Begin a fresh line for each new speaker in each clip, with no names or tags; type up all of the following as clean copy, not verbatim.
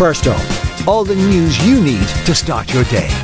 First up, all the news you need to start your day.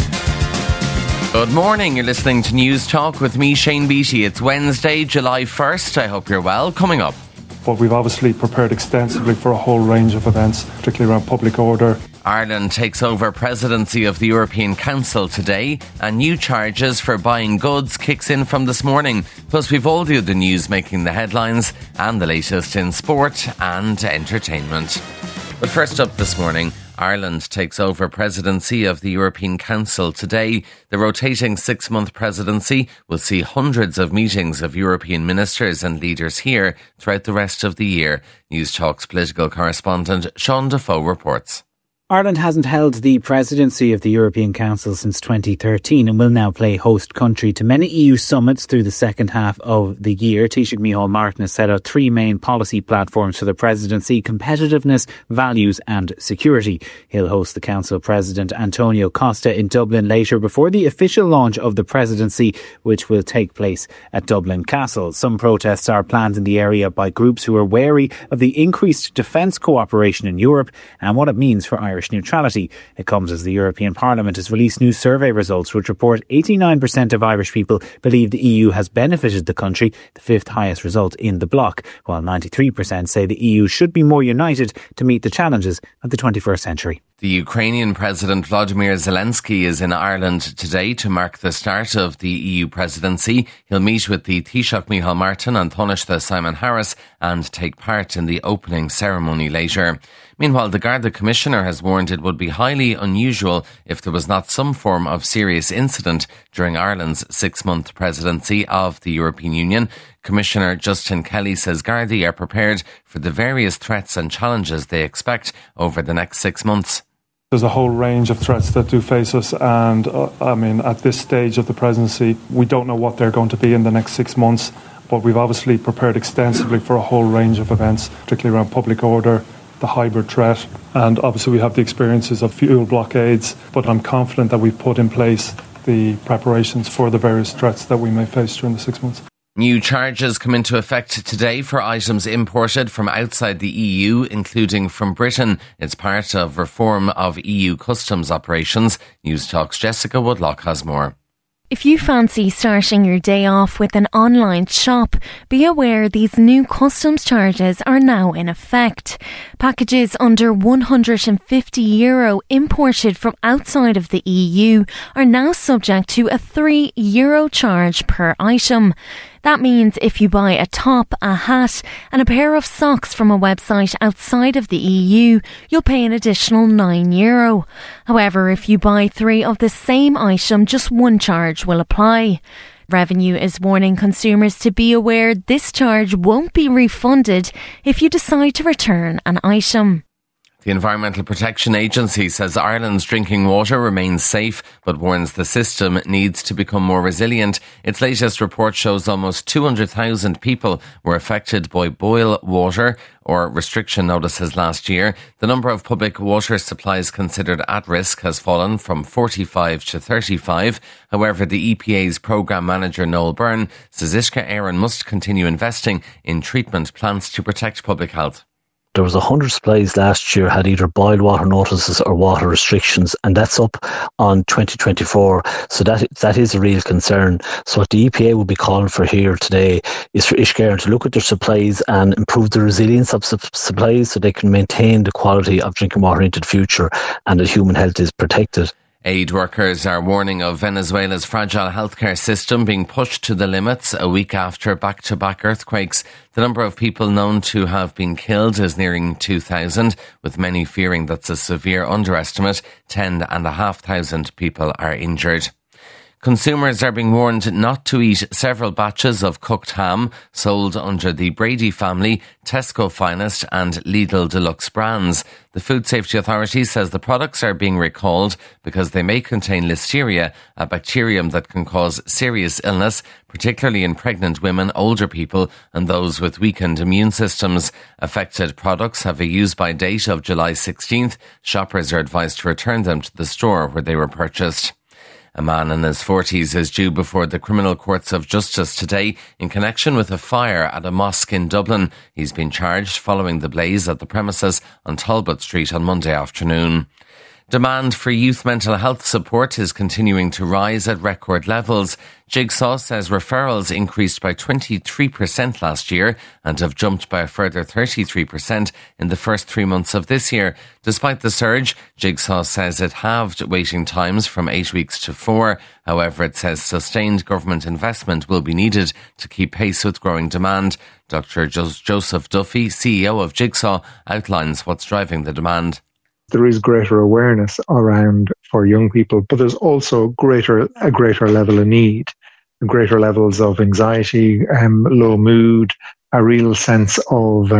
Good morning, you're listening to News Talk with me, Shane Beattie. It's Wednesday, July 1st. I hope you're well. Coming up.
But we've obviously prepared extensively for a whole range of events, particularly around public order.
Ireland takes over presidency of the European Council today, and new charges for buying goods kicks in from this morning. Plus, we've all the news making the headlines and the latest in sport and entertainment. But first up this morning, Ireland takes over presidency of the European Council today. The rotating 6-month presidency will see hundreds of meetings of European ministers and leaders here throughout the rest of the year. News Talk's political correspondent Sean Defoe reports.
Ireland hasn't held the presidency of the European Council since 2013 and will now play host country to many EU summits through the second half of the year. Taoiseach Micheál Martin has set out 3 main policy platforms for the presidency: competitiveness, values and security. He'll host the Council President Antonio Costa in Dublin later before the official launch of the presidency, which will take place at Dublin Castle. Some protests are planned in the area by groups who are wary of the increased defence cooperation in Europe and what it means for Irish neutrality. It comes as the European Parliament has released new survey results which report 89% of Irish people believe the EU has benefited the country, the 5th highest result in the bloc, while 93% say the EU should be more united to meet the challenges of the 21st century.
The Ukrainian President Volodymyr Zelensky is in Ireland today to mark the start of the EU presidency. He'll meet with the Taoiseach Micheál Martin and Taoiseach Simon Harris and take part in the opening ceremony later. Meanwhile, the Garda Commissioner has warned it would be highly unusual if there was not some form of serious incident during Ireland's 6-month presidency of the European Union. Commissioner Justin Kelly says Gardaí are prepared for the various threats and challenges they expect over the next 6 months.
There's a whole range of threats that do face us, and at this stage of the presidency, we don't know what they're going to be in the next 6 months, but we've obviously prepared extensively for a whole range of events, particularly around public order, the hybrid threat, and obviously we have the experiences of fuel blockades, but I'm confident that we've put in place the preparations for the various threats that we may face during the 6 months.
New charges come into effect today for items imported from outside the EU, including from Britain. It's part of reform of EU customs operations. News Talk's Jessica Woodlock has more.
If you fancy starting your day off with an online shop, be aware these new customs charges are now in effect. Packages under €150 imported from outside of the EU are now subject to a €3 charge per item. That means if you buy a top, a hat and a pair of socks from a website outside of the EU, you'll pay an additional €9. However, if you buy 3 of the same item, just 1 charge will apply. Revenue is warning consumers to be aware this charge won't be refunded if you decide to return an item.
The Environmental Protection Agency says Ireland's drinking water remains safe, but warns the system needs to become more resilient. Its latest report shows almost 200,000 people were affected by boil water or restriction notices last year. The number of public water supplies considered at risk has fallen from 45 to 35. However, the EPA's programme manager Noel Byrne says Uisce Éireann must continue investing in treatment plants to protect public health.
There was 100 supplies last year had either boil water notices or water restrictions, and that's up on 2024. So that is a real concern. So what the EPA will be calling for here today is for Uisce Éireann to look at their supplies and improve the resilience of supplies so they can maintain the quality of drinking water into the future and that human health is protected.
Aid workers are warning of Venezuela's fragile healthcare system being pushed to the limits a week after back-to-back earthquakes. The number of people known to have been killed is nearing 2,000, with many fearing that's a severe underestimate. 10,500 people are injured. Consumers are being warned not to eat several batches of cooked ham sold under the Brady family, Tesco Finest and Lidl Deluxe brands. The Food Safety Authority says the products are being recalled because they may contain Listeria, a bacterium that can cause serious illness, particularly in pregnant women, older people and those with weakened immune systems. Affected products have a use-by date of July 16th. Shoppers are advised to return them to the store where they were purchased. A man in his 40s is due before the criminal courts of justice today in connection with a fire at a mosque in Dublin. He's been charged following the blaze at the premises on Talbot Street on Monday afternoon. Demand for youth mental health support is continuing to rise at record levels. Jigsaw says referrals increased by 23% last year and have jumped by a further 33% in the first 3 months of this year. Despite the surge, Jigsaw says it halved waiting times from 8 weeks to 4. However, it says sustained government investment will be needed to keep pace with growing demand. Dr. Joseph Duffy, CEO of Jigsaw, outlines what's driving the demand.
There is greater awareness around for young people, but there's also a greater level of need, greater levels of anxiety, low mood, a real sense of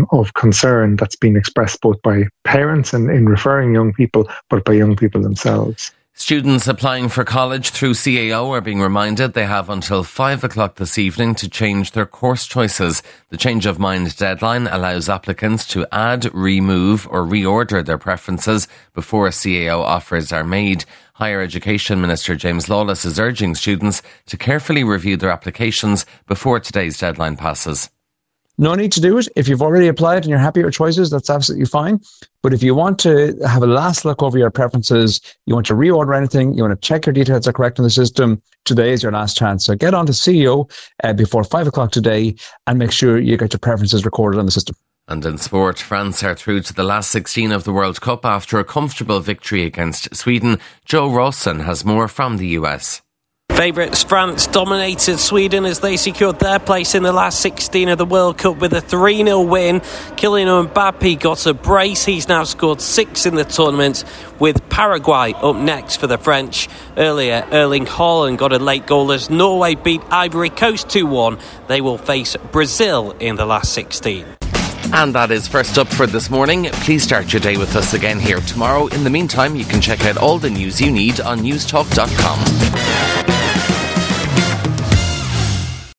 concern that's been expressed both by parents in referring young people, but by young people themselves.
Students applying for college through CAO are being reminded they have until 5 o'clock this evening to change their course choices. The change of mind deadline allows applicants to add, remove or reorder their preferences before CAO offers are made. Higher Education Minister James Lawless is urging students to carefully review their applications before today's deadline passes.
No need to do it. If you've already applied and you're happy with choices, that's absolutely fine. But if you want to have a last look over your preferences, you want to reorder anything, you want to check your details are correct in the system, today is your last chance. So get on to CEO before 5 o'clock today and make sure you get your preferences recorded on the system.
And in sport, France are through to the last 16 of the World Cup after a comfortable victory against Sweden. Joe Rawson has more from the US.
Favourites France dominated Sweden as they secured their place in the last 16 of the World Cup with a 3-0 win. Kylian Mbappe got a brace. He's now scored 6 in the tournament, with Paraguay up next for the French. Earlier, Erling Haaland got a late goal as Norway beat Ivory Coast 2-1. They will face Brazil in the last 16.
And that is First Up for this morning. Please start your day with us again here tomorrow. In the meantime, you can check out all the news you need on newstalk.com.